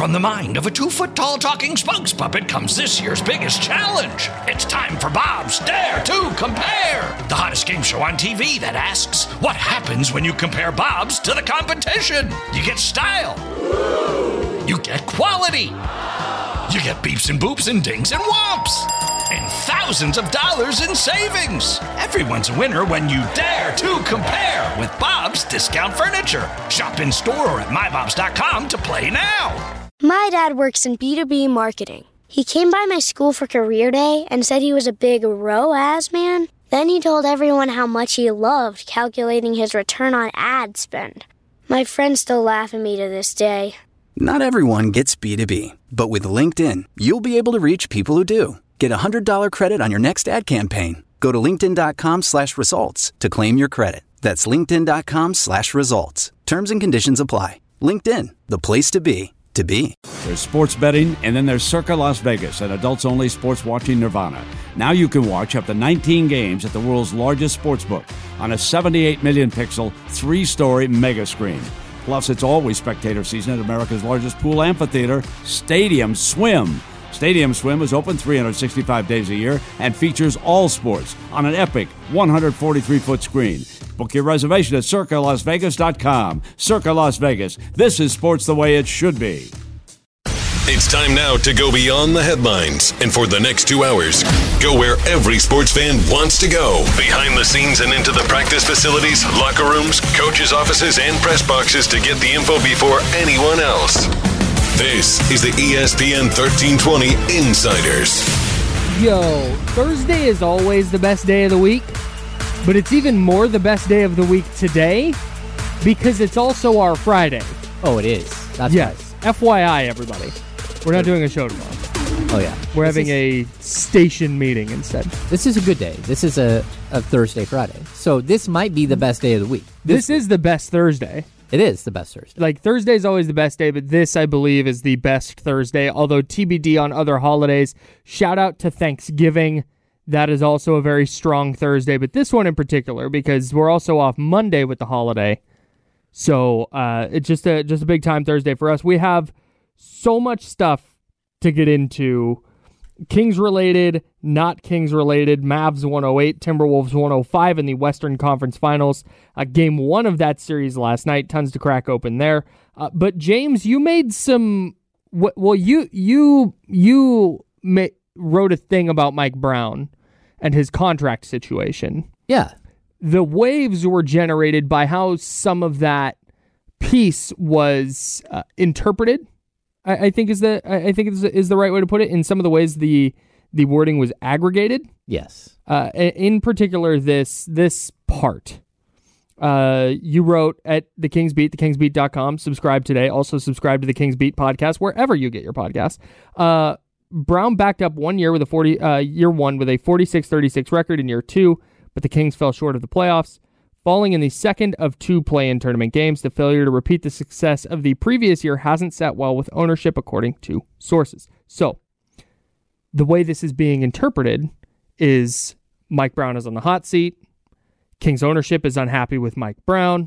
from the mind of a 2-foot-tall talking spokes puppet comes this year's biggest challenge. It's time for Bob's Dare to Compare, the hottest game show on TV that asks, what happens when you compare Bob's to the competition? You get style. You get quality. You get beeps and boops and dings and whomps. And thousands of dollars in savings. Everyone's a winner when you dare to compare with Bob's Discount Furniture. Shop in store or at mybobs.com to play now. My dad works in B2B marketing. He came by my school for career day and said he was a big ROAS man. Then he told everyone how much he loved calculating his return on ad spend. My friends still laugh at me to this day. Not everyone gets B2B, but with LinkedIn, you'll be able to reach people who do. Get a $100 credit on your next ad campaign. Go to linkedin.com/results to claim your credit. That's linkedin.com/results. Terms and conditions apply. LinkedIn, the place to be, to be. There's sports betting, and then there's Circa Las Vegas, an adults-only sports watching nirvana. Now you can watch up to 19 games at the world's largest sportsbook on a 78 million pixel, 3-story mega screen. Plus, it's always spectator season at America's largest pool amphitheater, Stadium Swim. Stadium Swim is open 365 days a year and features all sports on an epic 143-foot screen. Book your reservation at CircaLasVegas.com. Circa Las Vegas. This is sports the way it should be. It's time now to go beyond the headlines. And for the next 2 hours, go where every sports fan wants to go. Behind the scenes and into the practice facilities, locker rooms, coaches' offices, and press boxes to get the info before anyone else. This is the ESPN 1320 Insiders. Yo, Thursday is always the best day of the week, but it's even more the best day of the week today because it's also our Friday. Oh, it is. That's yes. Right. FYI, everybody. We're not doing a show tomorrow. Oh, yeah. We're having a station meeting instead. This is a good day. This is a Thursday, Friday. So this might be the best day of the week. This is the best Thursday. It is the best Thursday. Like, Thursday is always the best day, but this, I believe, is the best Thursday, although TBD on other holidays. Shout out to Thanksgiving. That is also a very strong Thursday, but this one in particular, because we're also off Monday with the holiday. So it's just a big time Thursday for us. We have so much stuff to get into. Kings related, not Kings related. Mavs 108, Timberwolves 105 in the Western Conference Finals. Game 1 of that series last night. Tons to crack open there. But James, you made some. Well, you wrote a thing about Mike Brown and his contract situation. Yeah. The waves were generated by how some of that piece was interpreted. I think is the right way to put it. In some of the ways the wording was aggregated. Yes. In particular, this part. You wrote at The Kings Beat, thekingsbeat.com. Subscribe today. Also subscribe to the Kings Beat podcast wherever you get your podcasts. Brown backed up 1 year with year one with a 46-36 record in year 2, but the Kings fell short of the playoffs, falling in the second of 2 play-in tournament games. The failure to repeat the success of the previous year hasn't sat well with ownership, according to sources. So, the way this is being interpreted is Mike Brown is on the hot seat. Kings ownership is unhappy with Mike Brown.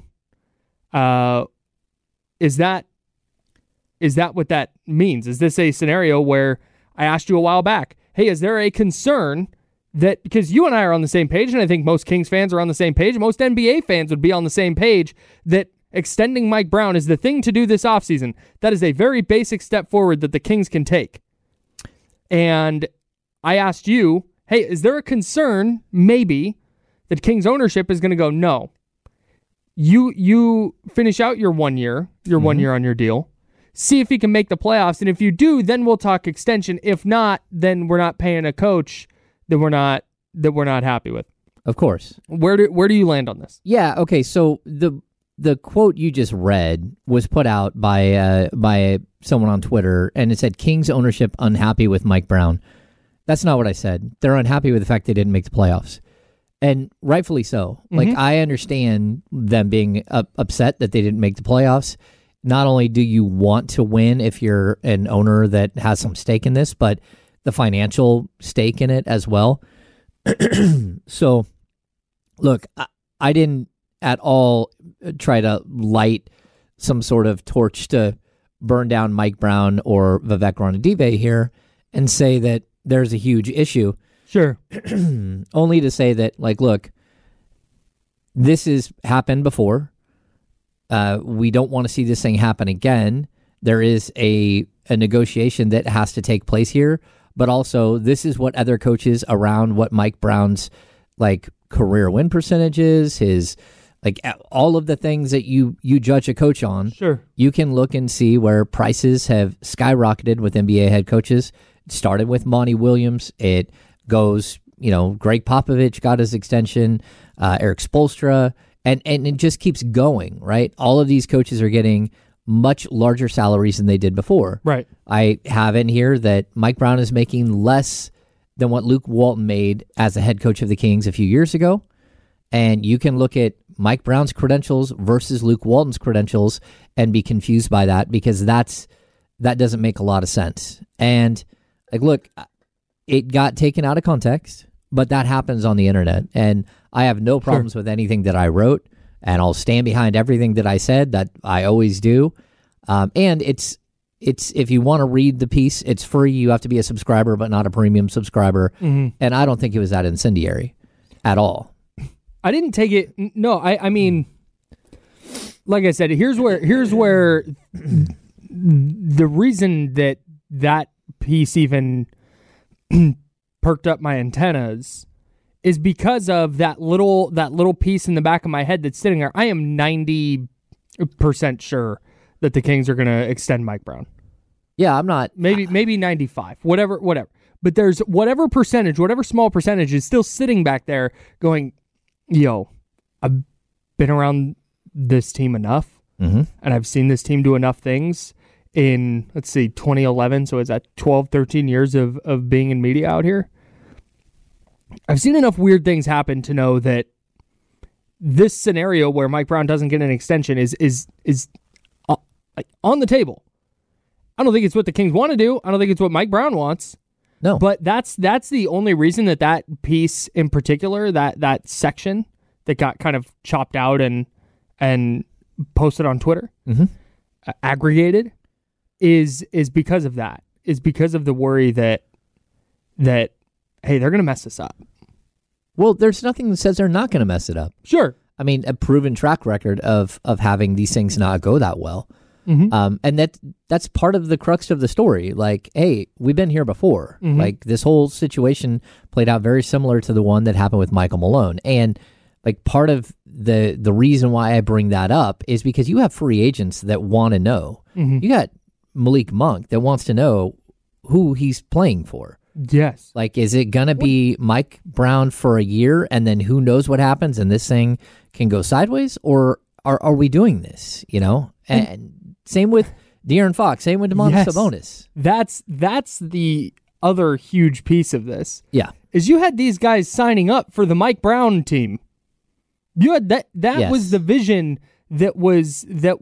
Is that what that means? Is this a scenario where I asked you a while back, hey, is there a concern that, because you and I are on the same page, and I think most Kings fans are on the same page, most NBA fans would be on the same page, that extending Mike Brown is the thing to do this offseason. That is a very basic step forward that the Kings can take. And I asked you, hey, is there a concern, maybe, that Kings ownership is going to go, no. You finish out your 1 year, 1 year on your deal, see if you can make the playoffs, and if you do, then we'll talk extension. If not, then we're not paying a coach that we're not happy with. Of course. Where do you land on this? Yeah, okay, so the quote you just read was put out by someone on Twitter, and it said, Kings ownership unhappy with Mike Brown. That's not what I said. They're unhappy with the fact they didn't make the playoffs. And rightfully so. Mm-hmm. Like, I understand them being upset that they didn't make the playoffs. Not only do you want to win if you're an owner that has some stake in this, but the financial stake in it as well. So, look, I didn't at all try to light some sort of torch to burn down Mike Brown or Vivek Ranadive here and say that there's a huge issue. Sure. Only to say that, like, look, this has happened before. We don't want to see this thing happen again. There is a negotiation that has to take place here, but also this is what other coaches around what Mike Brown's like career win percentage is, his like all of the things that you judge a coach on. Sure. You can look and see where prices have skyrocketed with NBA head coaches. It started with Monty Williams. It goes, Greg Popovich got his extension, Eric Spoelstra, and it just keeps going, right? All of these coaches are getting much larger salaries than they did before. Right. I have in here that Mike Brown is making less than what Luke Walton made as a head coach of the Kings a few years ago. And you can look at Mike Brown's credentials versus Luke Walton's credentials and be confused by that, because that doesn't make a lot of sense. And like, look, it got taken out of context, but that happens on the internet. And I have no problems with anything that I wrote, and I'll stand behind everything that I said, that I always do. And it's if you want to read the piece, it's free. You have to be a subscriber, but not a premium subscriber. Mm-hmm. And I don't think it was that incendiary at all. I didn't take it. No, I mean, like I said, here's where the reason that piece even perked up my antennas is because of that little piece in the back of my head that's sitting there. I am 90% sure that the Kings are going to extend Mike Brown. Yeah, I'm not. Maybe 95, whatever. But there's whatever small percentage is still sitting back there going, yo, I've been around this team enough, and I've seen this team do enough things in, 2011, so is that 12, 13 years of being in media out here? I've seen enough weird things happen to know that this scenario where Mike Brown doesn't get an extension is on the table. I don't think it's what the Kings want to do. I don't think it's what Mike Brown wants. No. But that's the only reason that piece in particular, that section that got kind of chopped out and posted on Twitter, aggregated, is because of that. Is because of the worry that hey, they're going to mess this up. Well, there's nothing that says they're not going to mess it up. Sure. I mean, a proven track record of having these things not go that well. And that's part of the crux of the story. Like, hey, we've been here before. Like, this whole situation played out very similar to the one that happened with Michael Malone. And like, part of the reason why I bring that up is because you have free agents that want to know. You got Malik Monk that wants to know who he's playing for. Yes. Like, is it going to be Mike Brown for a year and then who knows what happens and this thing can go sideways? Or are we doing this, And same with De'Aaron Fox, same with Domantas Sabonis. That's the other huge piece of this. Yeah. Is you had these guys signing up for the Mike Brown team. You had that Yes. was the vision that was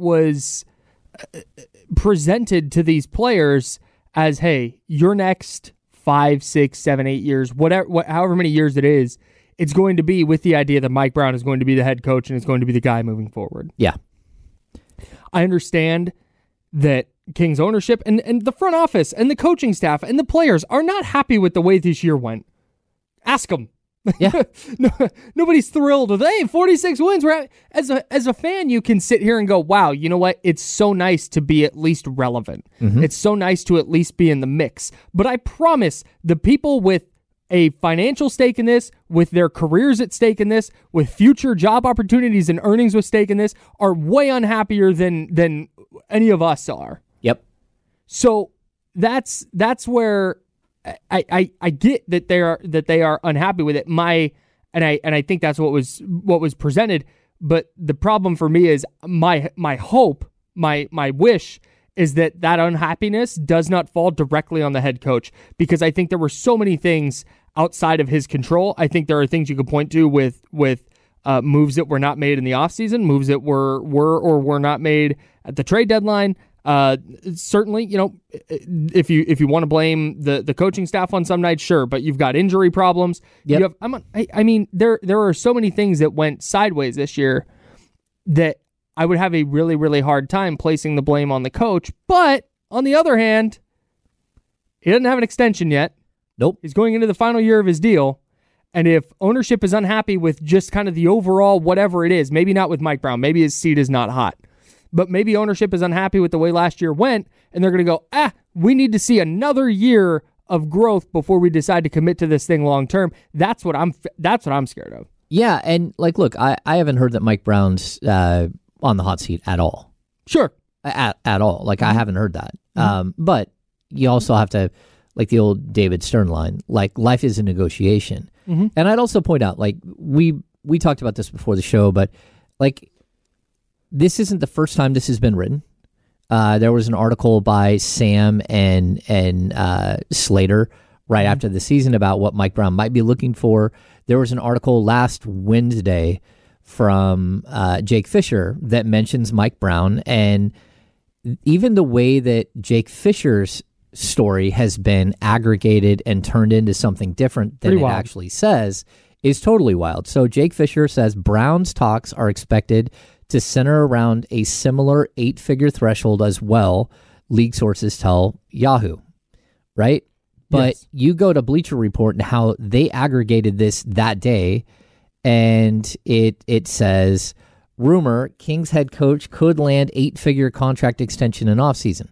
presented to these players as, hey, your next 5, 6, 7, 8 years, however many years it is, it's going to be with the idea that Mike Brown is going to be the head coach and is going to be the guy moving forward. Yeah. I understand that Kings ownership and the front office and the coaching staff and the players are not happy with the way this year went. Ask them. Yeah. Nobody's thrilled with, hey, 46 wins. As a fan, you can sit here and go, wow, you know what? It's so nice to be at least relevant. It's so nice to at least be in the mix. But I promise the people with a financial stake in this, with their careers at stake in this, with future job opportunities and earnings with stake in this, are way unhappier than any of us are. Yep. So that's where I get that they are unhappy with it. And I think that's what was presented. But the problem for me is my hope, my wish is that unhappiness does not fall directly on the head coach, because I think there were so many things outside of his control. I think there are things you could point to with moves that were not made in the offseason, moves that were or were not made at the trade deadline. Certainly, if you want to blame the coaching staff on some nights, sure, but you've got injury problems. Yep. I mean, there are so many things that went sideways this year that I would have a really, really hard time placing the blame on the coach. But on the other hand, he doesn't have an extension yet. Nope. He's going into the final year of his deal. And if ownership is unhappy with just kind of the overall whatever it is, maybe not with Mike Brown, maybe his seat is not hot, but maybe ownership is unhappy with the way last year went, and they're going to go, we need to see another year of growth before we decide to commit to this thing long term. That's what I'm scared of. Yeah, and like, look, I haven't heard that Mike Brown's on the hot seat at all. Sure. At all. Like, I haven't heard that. But you also have to, like the old David Stern line, like, life is a negotiation. And I'd also point out, like, we talked about this before the show, but, like, this isn't the first time this has been written. There was an article by Sam and Slater right after the season about what Mike Brown might be looking for. There was an article last Wednesday from Jake Fisher that mentions Mike Brown, and even the way that Jake Fisher's story has been aggregated and turned into something different than it actually says is totally wild. So Jake Fisher says Brown's talks are expected to center around a similar 8-figure threshold as well, league sources tell Yahoo, right? But you go to Bleacher Report and how they aggregated this that day, and it says, rumor, Kings head coach could land 8-figure contract extension in offseason.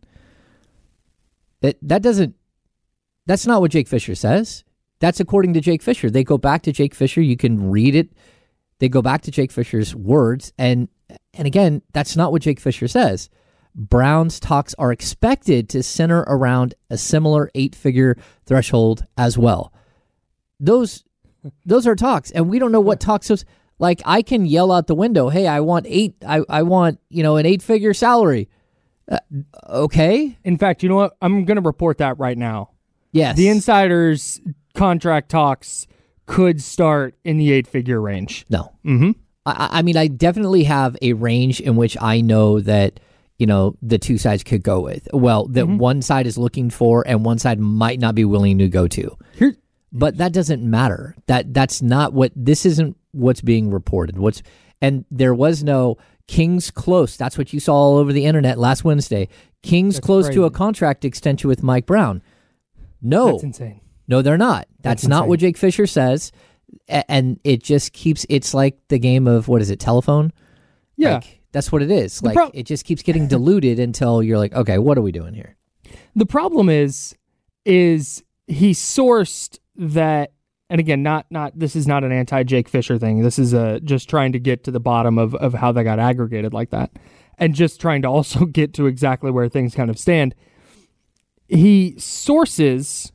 That's not what Jake Fisher says. That's according to Jake Fisher. They go back to Jake Fisher. You can read it. They go back to Jake Fisher's words. And again, that's not what Jake Fisher says. Brown's talks are expected to center around a similar 8-figure threshold as well. Those are talks, and we don't know what talks those. Like, I can yell out the window, "Hey, I want an 8-figure salary." Okay. In fact, you know what? I'm going to report that right now. Yes. The insiders' contract talks could start in the 8-figure range. No. I mean, I definitely have a range in which I know that, the two sides could go with. Well, that one side is looking for and one side might not be willing to go to. But that doesn't matter. That's not this isn't what's being reported. And there was no Kings close. That's what you saw all over the internet last Wednesday. Kings close to a contract extension with Mike Brown. No. That's insane. No, they're not. That's not what Jake Fisher says. And it just keeps, it's like the game of, what is it, telephone? Yeah. Like, that's what it is. It just keeps getting diluted until you're like, okay, what are we doing here? The problem is he sourced that, and again, not this is not an anti-Jake Fisher thing. This is just trying to get to the bottom of how they got aggregated like that, and just trying to also get to exactly where things kind of stand. He sources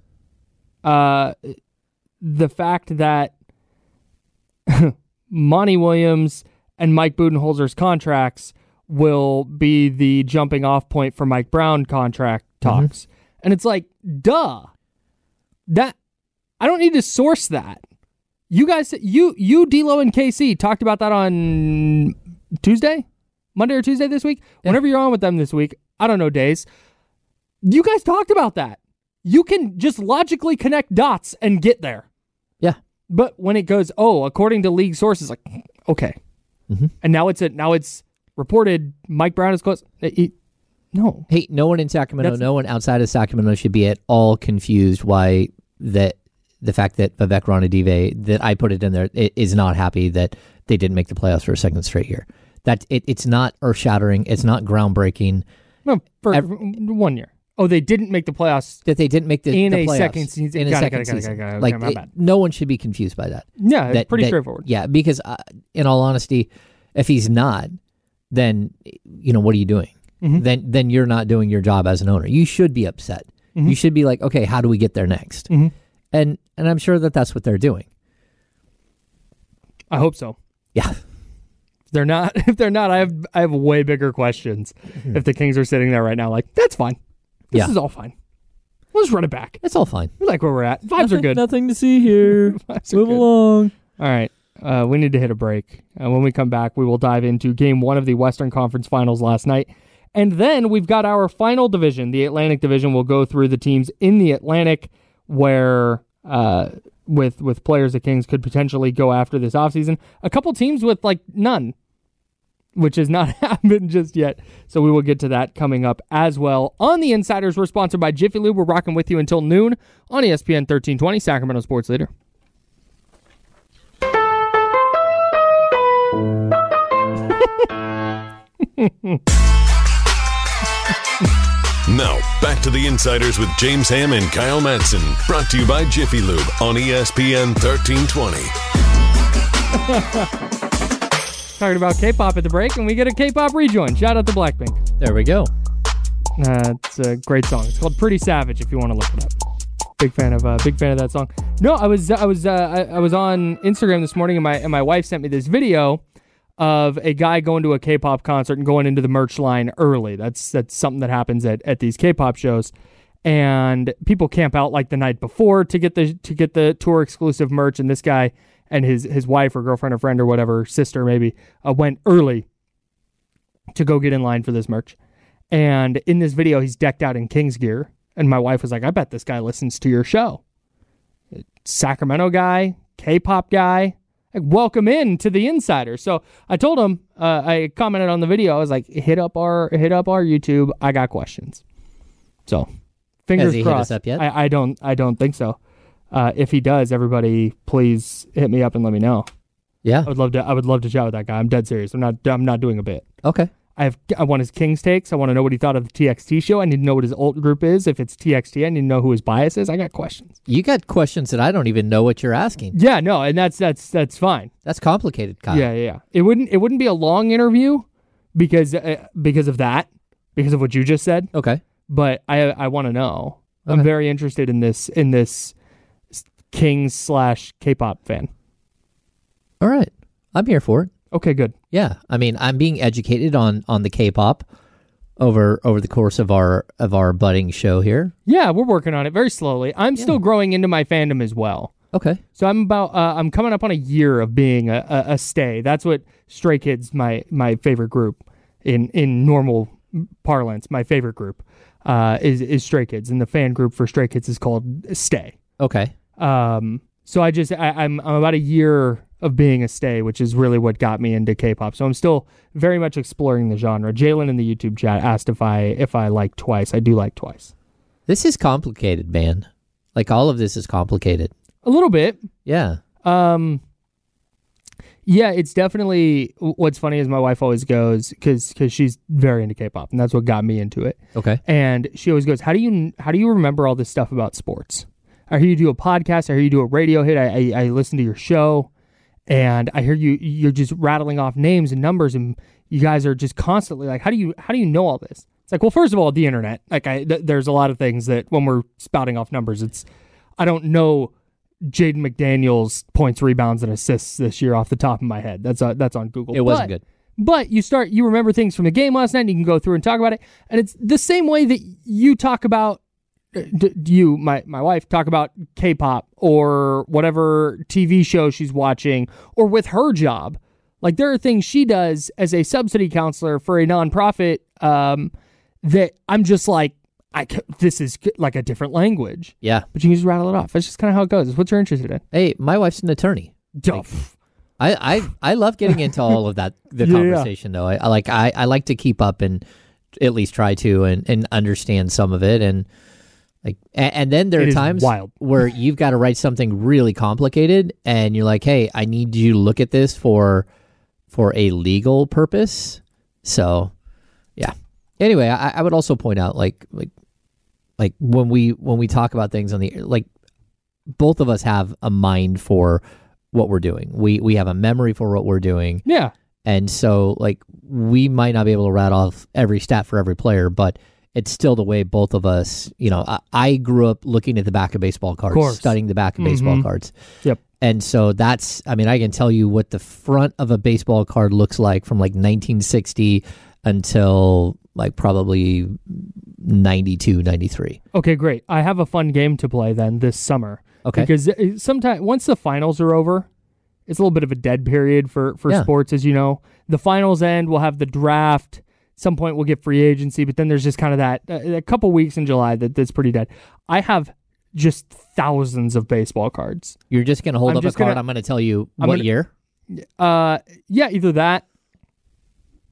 the fact that Monty Williams and Mike Budenholzer's contracts will be the jumping off point for Mike Brown contract talks. And it's like, duh. That I don't need to source that. You guys, you D'Lo and KC talked about that on Monday or Tuesday this week. Yeah. Whenever you're on with them this week, I don't know days. You guys talked about that. You can just logically connect dots and get there. Yeah. But when it goes, according to league sources, like, okay. And now it's reported Mike Brown is close. No. Hey, no one in Sacramento, no one outside of Sacramento should be at all confused why the fact that Vivek Ranadive, that I put it in there, is not happy that they didn't make the playoffs for a second straight year. That it's not earth-shattering. It's not groundbreaking. No, for 1 year. Oh, they didn't make the playoffs. That they didn't make the playoffs. Second season. In a second season. Like, no one should be confused by that. Yeah, it's pretty straightforward. Yeah, because in all honesty, if he's not, then, what are you doing? Then you're not doing your job as an owner. You should be upset. You should be like, okay, how do we get there next? And I'm sure that that's what they're doing. I hope so. Yeah. If they're not, I have way bigger questions. If the Kings are sitting there right now, like, that's fine. This is all fine. We'll just run it back. It's all fine. We like where we're at. Vibes are good. Nothing to see here. Move along. All right. We need to hit a break. When we come back, we will dive into Game 1 of the Western Conference Finals last night. And then we've got our final division, the Atlantic Division. We'll go through the teams in the Atlantic where with players the Kings could potentially go after this offseason. A couple teams with, like, none. which has not happened just yet. So we will get to that coming up as well. On the Insiders, we're sponsored by Jiffy Lube. We're rocking with you until noon on ESPN 1320, Sacramento Sports Leader. Now, back to the Insiders with James Ham and Kyle Madsen. Brought to you by Jiffy Lube on ESPN 1320. Talking about K-pop at the break, and we get a K-pop rejoin. Shout out to Blackpink. There we go. It's a great song. It's called "Pretty Savage." If you want to look it up. Big fan of that song. No, I was on Instagram this morning, and my wife sent me this video of a guy going to a K-pop concert and going into the merch line early. That's something that happens at these K-pop shows, and people camp out like the night before to get the tour exclusive merch. And this guy and his wife or girlfriend or friend or whatever, sister maybe, went early to go get in line for this merch. And in this video, he's decked out in Kings gear. And my wife was like, I bet this guy listens to your show. Sacramento guy, K-pop guy. Like, welcome in to the Insider. So I told him, I commented on the video. I was like, hit up our YouTube. I got questions. So fingers Has he crossed. hit us up yet? I don't think so. If he does, everybody please hit me up and let me know. Yeah. I would love to chat with that guy. I'm dead serious. I'm not doing a bit. Okay. I want his Kings takes. I want to know what he thought of the TXT show. I need to know what his alt group is. If it's TXT, I need to know who his bias is. I got questions. You got questions that I don't even know what you're asking. Yeah, no, and that's fine. That's complicated, Kyle. Yeah. It wouldn't be a long interview because of that, because of what you just said. Okay. But I want to know. Okay. I'm very interested in this Kings / K-pop fan. All right. I'm here for it. Okay, good. Yeah. I mean, I'm being educated on the K-pop over the course of our budding show here. Yeah, we're working on it very slowly. I'm still growing into my fandom as well. Okay. So I'm coming up on a year of being a stay. That's what Stray Kids, my favorite group in normal parlance, my favorite group is Stray Kids, and the fan group for Stray Kids is called Stay. Okay. So I'm about a year of being a stay, which is really what got me into K-pop. So I'm still very much exploring the genre. Jalen in the YouTube chat asked if I like Twice. I do like Twice. This is complicated, man. Like, all of this is complicated. A little bit. Yeah. Yeah, it's definitely, what's funny is my wife always goes, because she's very into K-pop, and that's what got me into it. Okay. And she always goes, how do you remember all this stuff about sports? I hear you do a podcast. I hear you do a radio hit. I listen to your show. And I hear you're just rattling off names and numbers, and you guys are just constantly like, how do you know all this? It's like, well, first of all, the internet. Like, there's a lot of things that when we're spouting off numbers, I don't know Jaden McDaniels' points, rebounds, and assists this year off the top of my head. That's on Google. It wasn't good. But you remember things from the game last night, and you can go through and talk about it. And it's the same way that you talk about. My wife talk about K-pop or whatever TV show she's watching, or with her job. Like, there are things she does as a subsidy counselor for a nonprofit that I'm just like, this is like a different language. Yeah. But you can just rattle it off. That's just kind of how it goes. It's what you're interested in. Hey, my wife's an attorney. I love getting into all of that, the conversation, though. I like to keep up and at least try to and understand some of it. And then there are times where you've got to write something really complicated, and you're like, hey, I need you to look at this for a legal purpose. So, yeah. Anyway, I would also point out, like when we talk about things on the, like, both of us have a mind for what we're doing. We have a memory for what we're doing. Yeah. And so, like, we might not be able to rattle off every stat for every player, but it's still the way both of us, I grew up looking at the back of baseball cards, studying the back of baseball cards. Yep. And so I can tell you what the front of a baseball card looks like from like 1960 until like probably 92, 93. Okay, great. I have a fun game to play then this summer. Okay. Because sometimes once the finals are over, it's a little bit of a dead period for sports, as you know. The finals end, we'll have the draft. Some point we'll get free agency, but then there's just kind of that a couple weeks in July that's pretty dead. I have just thousands of baseball cards. You're just going to hold up a card. I'm going to tell you what year. Yeah, either that.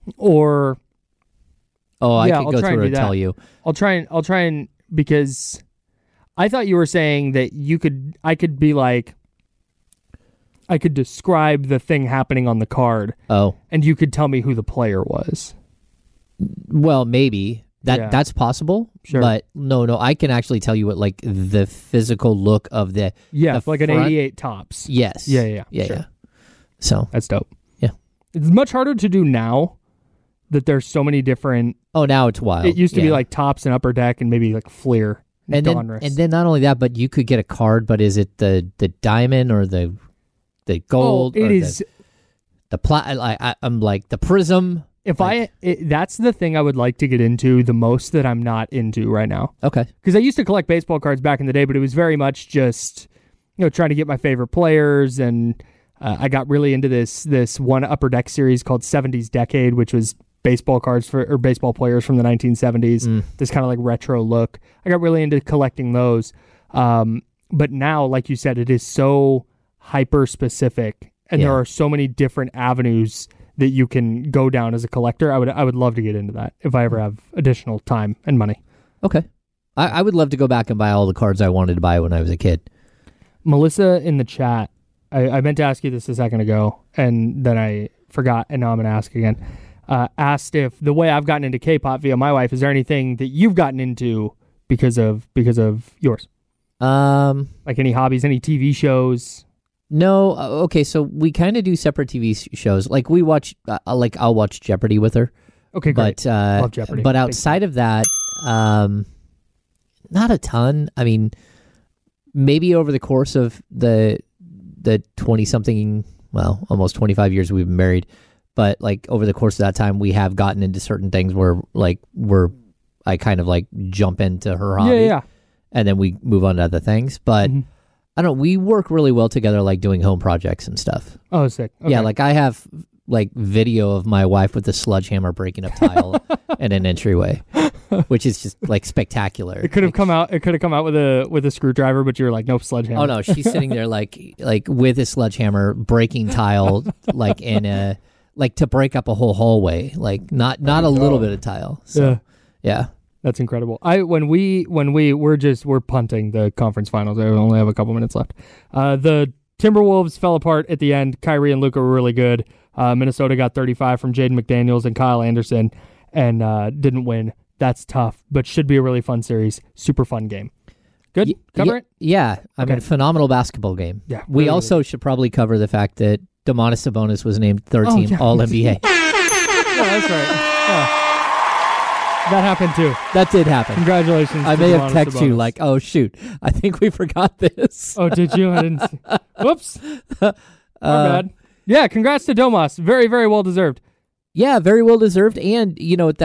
Or I yeah, could I'll go try through and and do tell that. you. I'll try and because I thought you were saying that I could be like, I could describe the thing happening on the card. Oh, and you could tell me who the player was. well, maybe that's possible. Sure. But no, I can actually tell you what like the physical look of the Yeah, the like an front- 88 tops. Yes. Yeah. Sure. Yeah. So That's dope. Yeah. It's much harder to do now that there's so many different. now it's wild. It used to be Yeah. like tops and upper deck and maybe like Fleer and Donruss. then not only that, but you could get a card. But is it the diamond or the gold? It or is. I'm like the prism. That's the thing I would like to get into the most that I'm not into right now. Okay. Because I used to collect baseball cards back in the day, but it was very much just, trying to get my favorite players. And I got really into this one upper deck series called 70s Decade, which was baseball cards or baseball players from the 1970s. This kind of like retro look. I got really into collecting those. But now, like you said, it is so hyper specific, and there are so many different avenues that you can go down as a collector. I would love to get into that if I ever have additional time and money. Okay. I would love to go back and buy all the cards I wanted to buy when I was a kid. Melissa in the chat, I meant to ask you this a second ago, and then I forgot, and now I'm going to ask again. Asked if the way I've gotten into K-pop via my wife, is there anything that you've gotten into because of yours? Like any hobbies, any TV shows? No. Okay, so we kind of do separate TV shows. Like we watch, I'll watch Jeopardy with her. Okay, great. But Love Jeopardy. But outside of that, not a ton. I mean, maybe over the course of the 20-something, well, almost 25 years we've been married, but like over the course of that time, we have gotten into certain things where I kind of like jump into her hobby. Yeah. And then we move on to other things. But I don't know, we work really well together, like doing home projects and stuff. Oh, sick. Okay. Yeah, like I have like video of my wife with a sledgehammer breaking up tile in an entryway, which is just like spectacular. It could have come out. It could have come out with a screwdriver, but you were like, nope, sledgehammer. Oh no, she's sitting there like with a sledgehammer breaking tile, like in a like to break up a whole hallway, like not a little bit of tile. So, yeah. That's incredible. We're punting the conference finals. I only have a couple minutes left. The Timberwolves fell apart at the end. Kyrie and Luka were really good. Minnesota got 35 from Jaden McDaniels and Kyle Anderson and didn't win. That's tough, but should be a really fun series. Super fun game. Good? Cover it? Yeah. I mean, phenomenal basketball game. Yeah. We really also should probably cover the fact that Domantas Sabonis was named third team All-NBA. Yeah, that's right. Yeah. That happened too. That did happen. Congratulations. I to may have Domantas texted you Sabonis. like, oh, shoot, I think we forgot this. Oh, did you? I didn't see. Whoops. My bad. Yeah, congrats to Domas. Very, very well deserved. Yeah, very well deserved. And,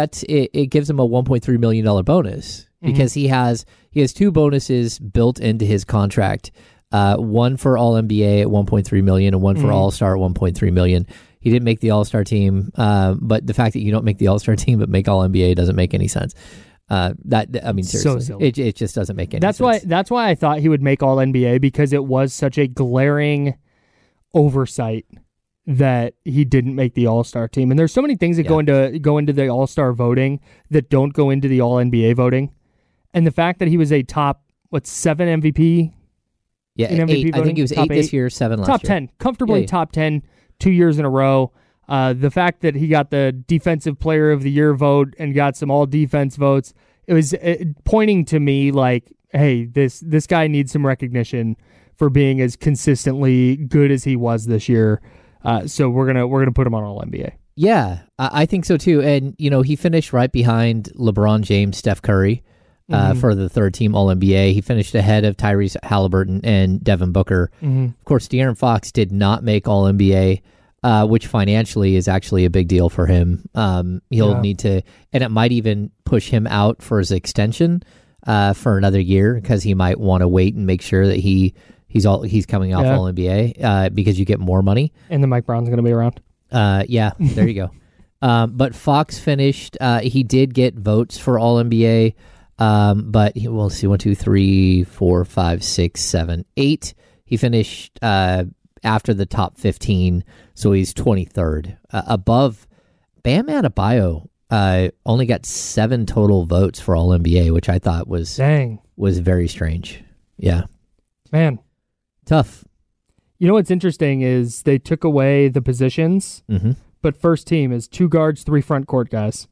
it gives him a $1.3 million bonus because he has two bonuses built into his contract. One for All-NBA at $1.3 million and one for All-Star at $1.3 million. He didn't make the All-Star team, but the fact that you don't make the All-Star team but make All-NBA doesn't make any sense. Seriously, So silly. It just doesn't make any sense. That's why I thought he would make All-NBA, because it was such a glaring oversight that he didn't make the All-Star team. And there's so many things that go into the All-Star voting that don't go into the All-NBA voting. And the fact that he was a top 7 MVP? Yeah, in MVP 8. I think he was top 8 this year, 7 last top year. 10, comfortably Yeah. top 10 2 years in a row. The fact that he got the Defensive Player of the Year vote and got some all-defense votes, it was pointing to me like, hey, this guy needs some recognition for being as consistently good as he was this year. So we're gonna put him on All-NBA. Yeah, I think so too. And he finished right behind LeBron James, Steph Curry. For the third team All-NBA. He finished ahead of Tyrese Halliburton and Devin Booker. Of course, De'Aaron Fox did not make All-NBA, which financially is actually a big deal for him. He'll need to, and it might even push him out for his extension for another year, because he might want to wait and make sure that he's coming off All-NBA because you get more money. And then Mike Brown's going to be around. Yeah, there you go. But Fox finished, he did get votes for All-NBA. But we'll see, 1, 2, 3, 4, 5, 6, 7, 8. He finished after the top 15, so he's 23rd, above Bam Adebayo only got 7 total votes for All-NBA, which I thought was very strange. Yeah. Man. Tough. You know what's interesting is they took away the positions, but first team is 2 guards, 3 front court guys.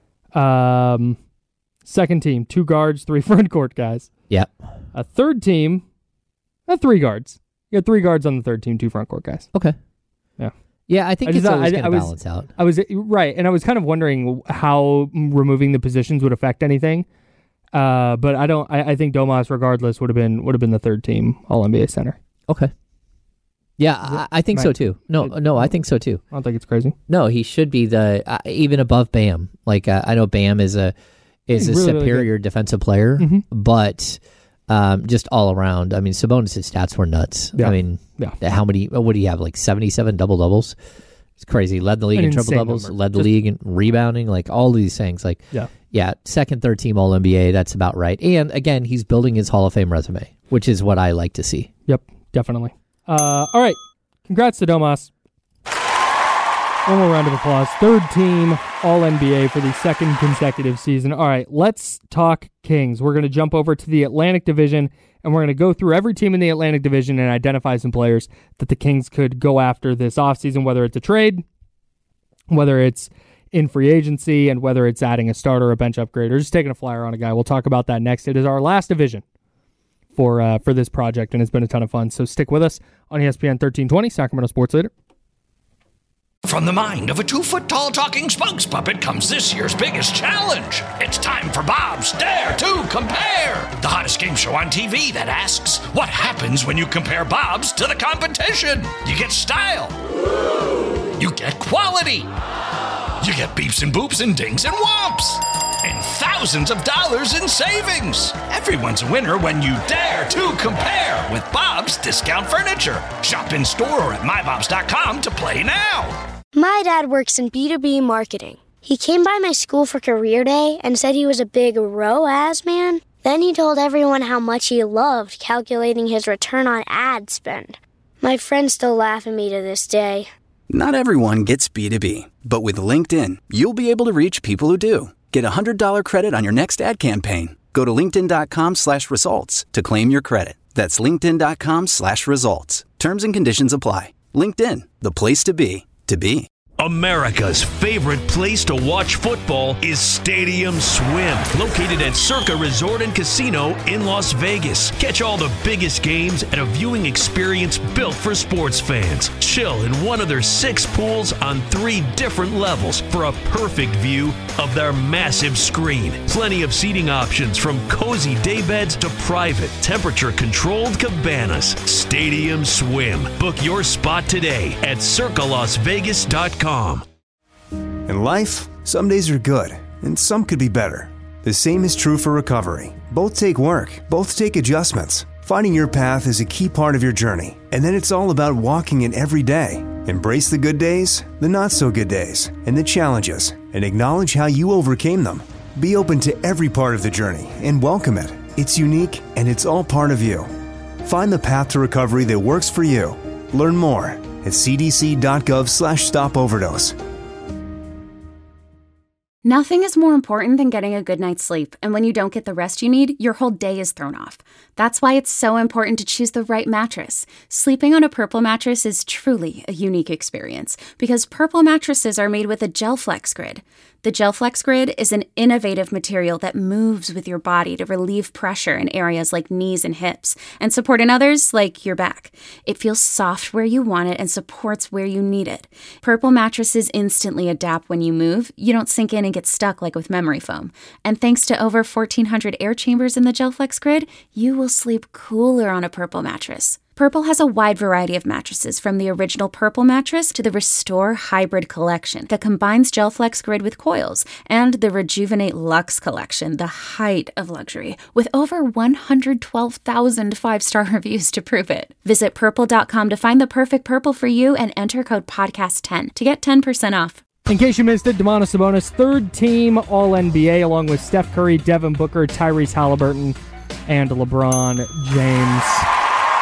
Second team, 2 guards, 3 front court guys. Yep. A third team, 3 guards. You got 3 guards on the third team, 2 front court guys. Okay. Yeah. Yeah, I think it's always going to balance out. I was right, and I was kind of wondering how removing the positions would affect anything. But I don't. I think Domas, regardless, would have been the third team All-NBA center. Okay. Yeah, I think so too. No, I think so too. I don't think it's crazy. No, he should be the even above Bam. Like I know Bam is a really, superior defensive player, but just all around. I mean, Sabonis' stats were nuts. Yeah. I mean, how many? What do you have? Like 77 double doubles. It's crazy. Led the league in triple doubles. Led the league in rebounding. Like all these things. Like second, third team All NBA. That's about right. And again, he's building his Hall of Fame resume, which is what I like to see. Yep, definitely. All right. Congrats to Domas. One more round of applause. Third team All-NBA for the second consecutive season. All right, let's talk Kings. We're going to jump over to the Atlantic Division, and we're going to go through every team in the Atlantic Division and identify some players that the Kings could go after this offseason, whether it's a trade, whether it's in free agency, and whether it's adding a starter or a bench upgrade, or just taking a flyer on a guy. We'll talk about that next. It is our last division for this project, and it's been a ton of fun. So stick with us on ESPN 1320, Sacramento Sports Leader. From the mind of a 2-foot-tall talking spokes puppet comes this year's biggest challenge. It's time for Bob's Dare to Compare, the hottest game show on TV that asks, what happens when you compare Bob's to the competition? You get style. You get quality. You get beeps and boops and dings and whomps. And thousands of dollars in savings. Everyone's a winner when you dare to compare with Bob's Discount Furniture. Shop in store or at mybobs.com to play now. My dad works in B2B marketing. He came by my school for career day and said he was a big ROAS man. Then he told everyone how much he loved calculating his return on ad spend. My friends still laugh at me to this day. Not everyone gets B2B, but with LinkedIn, you'll be able to reach people who do. Get a $100 credit on your next ad campaign. Go to linkedin.com/results to claim your credit. That's linkedin.com/results. Terms and conditions apply. LinkedIn, the place to be, to be. America's favorite place to watch football is Stadium Swim, located at Circa Resort and Casino in Las Vegas. Catch all the biggest games at a viewing experience built for sports fans. Chill in one of their 6 pools on 3 different levels for a perfect view of their massive screen. Plenty of seating options from cozy daybeds to private, temperature-controlled cabanas. Stadium Swim. Book your spot today at circalasvegas.com. In life, some days are good, and some could be better. The same is true for recovery. Both take work, both take adjustments. Finding your path is a key part of your journey, and then it's all about walking it every day. Embrace the good days, the not-so-good days, and the challenges, and acknowledge how you overcame them. Be open to every part of the journey and welcome it. It's unique, and it's all part of you. Find the path to recovery that works for you. Learn more at cdc.gov/stopoverdose. Nothing is more important than getting a good night's sleep, and when you don't get the rest you need, your whole day is thrown off. That's why it's so important to choose the right mattress. Sleeping on a Purple mattress is truly a unique experience, because Purple mattresses are made with a GelFlex Grid. The GelFlex Grid is an innovative material that moves with your body to relieve pressure in areas like knees and hips, and support in others like your back. It feels soft where you want it and supports where you need it. Purple mattresses instantly adapt when you move. You don't sink in and get stuck like with memory foam. And thanks to over 1,400 air chambers in the GelFlex Grid, you will sleep cooler on a Purple mattress. Purple has a wide variety of mattresses, from the original Purple mattress to the Restore Hybrid collection that combines GelFlex Grid with coils, and the Rejuvenate Luxe collection, the height of luxury, with over 112,000 5-star reviews to prove it. Visit purple.com to find the perfect Purple for you and enter code podcast10 to get 10% off. In case you missed it, Domantas Sabonis, third team All-NBA, along with Steph Curry, Devin Booker, Tyrese Halliburton, and LeBron James.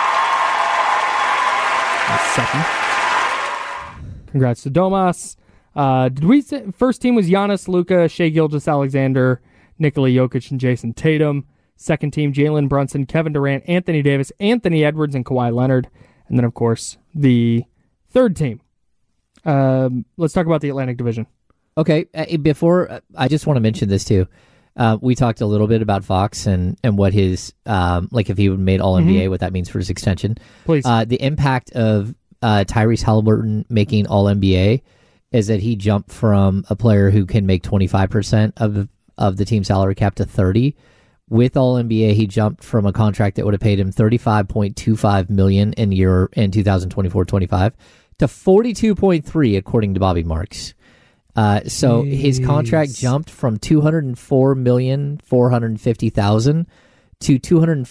Second. Congrats to Domas. Did we say first team was Giannis, Luka, Shai Gilgeous-Alexander, Nikola Jokic, and Jason Tatum. Second team, Jalen Brunson, Kevin Durant, Anthony Davis, Anthony Edwards, and Kawhi Leonard. And then, of course, the third team. Let's talk about the Atlantic Division. Okay, before, I just want to mention this too. We talked a little bit about Fox and what his, like if he made All-NBA, what that means for his extension. Please. The impact of Tyrese Halliburton making All-NBA is that he jumped from a player who can make 25% of the team salary cap to 30%. With All-NBA, he jumped from a contract that would have paid him $35.25 million in 2024-25 to $42.3 according to Bobby Marks. So his contract jumped from $204,450,000 to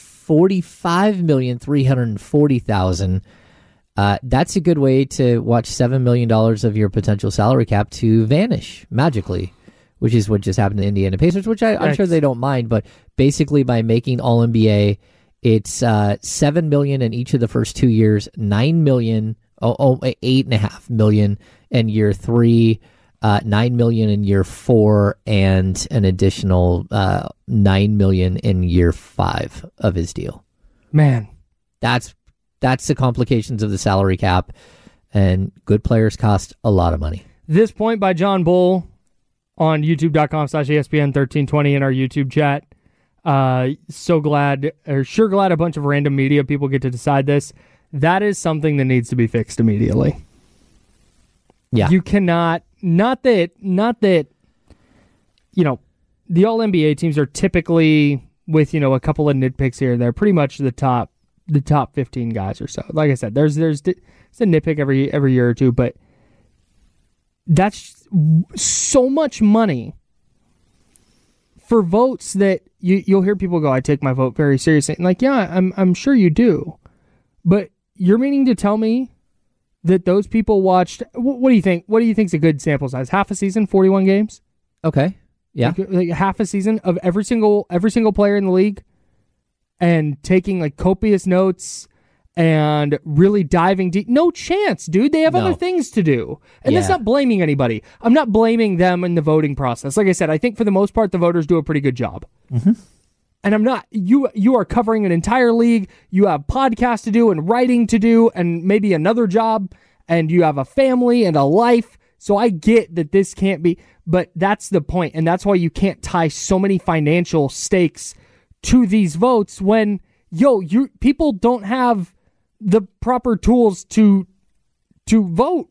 $245,340,000. That's a good way to watch $7 million of your potential salary cap to vanish magically, which is what just happened to the Indiana Pacers, which I'm sure they don't mind. But basically, by making All-NBA, it's $7 million in each of the first 2 years, $9 million, $8.5 million in year 3, $9 million in year 4, and an additional $9 million in year 5 of his deal. Man, that's the complications of the salary cap, and good players cost a lot of money. This point by John Bull on youtube.com/ESPN1320 in our YouTube chat. Sure glad a bunch of random media people get to decide this. That is something that needs to be fixed immediately. Yeah. You cannot, not that, the All-NBA teams are typically with, a couple of nitpicks here and there, pretty much the top 15 guys or so. Like I said, it's a nitpick every year or two, but that's so much money for votes that you'll hear people go, I take my vote very seriously. And like, yeah, I'm sure you do. But you're meaning to tell me that those people watched, what do you think? What do you think is a good sample size? Half a season, 41 games? Okay. Yeah. Like half a season of every single player in the league, and taking like copious notes and really diving deep. No chance, dude. They have other things to do. And that's not blaming anybody. I'm not blaming them in the voting process. Like I said, I think for the most part, the voters do a pretty good job. Mm-hmm. And I'm not, you are covering an entire league. You have podcasts to do and writing to do and maybe another job, and you have a family and a life. So I get that this can't be, but that's the point. And that's why you can't tie so many financial stakes to these votes when, people don't have the proper tools to vote.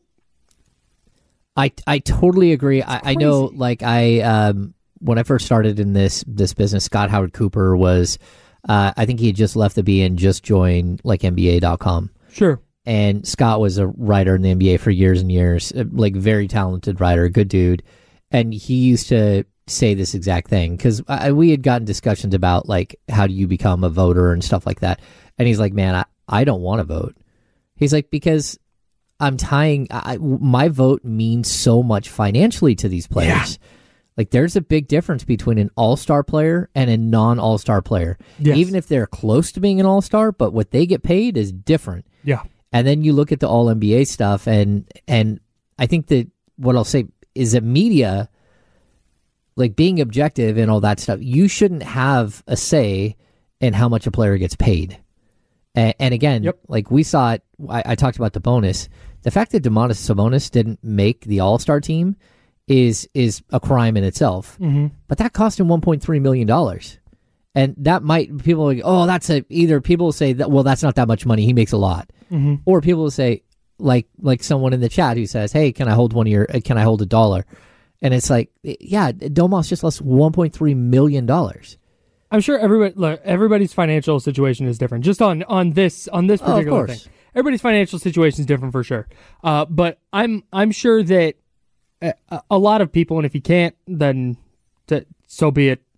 I totally agree. I know, like when I first started in this business, Scott Howard Cooper was, I think he had just left the B and just joined like NBA.com. Sure. And Scott was a writer in the NBA for years and years, like very talented writer, good dude. And he used to say this exact thing because we had gotten discussions about like, how do you become a voter and stuff like that. And he's like, man, I don't want to vote. He's like, because I'm tying, my vote means so much financially to these players. Yeah. Like there's a big difference between an all-star player and a non-all-star player. Yes. Even if they're close to being an all-star, but what they get paid is different. Yeah. And then you look at the All-NBA stuff, and I think that what I'll say is that media, like being objective and all that stuff, you shouldn't have a say in how much a player gets paid. And again, like we saw it, I talked about the bonus. The fact that Domantas Sabonis didn't make the All-Star team is a crime in itself. Mm-hmm. But that cost him $1.3 million. And that might, people are like, oh, either people will say that, well, that's not that much money, he makes a lot. Mm-hmm. Or people will say, like someone in the chat who says, hey, can I hold $1? And it's like, yeah, Domas just lost $1.3 million. I'm sure everybody's financial situation is different. Just on this particular thing, everybody's financial situation is different for sure. But I'm sure that a lot of people, and if you can't, then so be it.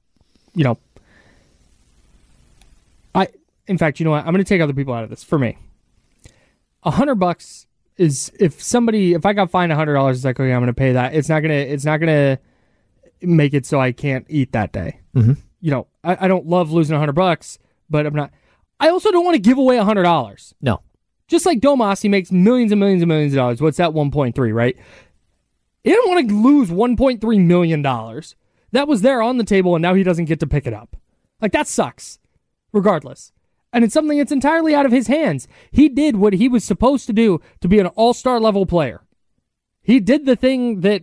In fact, you know what? I'm going to take other people out of this. For me, $100 is if I got fined $100, it's like, okay, I'm going to pay that. It's not gonna make it so I can't eat that day. Mm-hmm. I don't love losing $100, but I'm not. I also don't want to give away $100. No. Just like Domas, he makes millions and millions and millions of dollars. What's that? 1.3, right? He didn't want to lose $1.3 million. That was there on the table, and now he doesn't get to pick it up. Like, that sucks, regardless. And it's something that's entirely out of his hands. He did what he was supposed to do to be an all-star level player. He did the thing that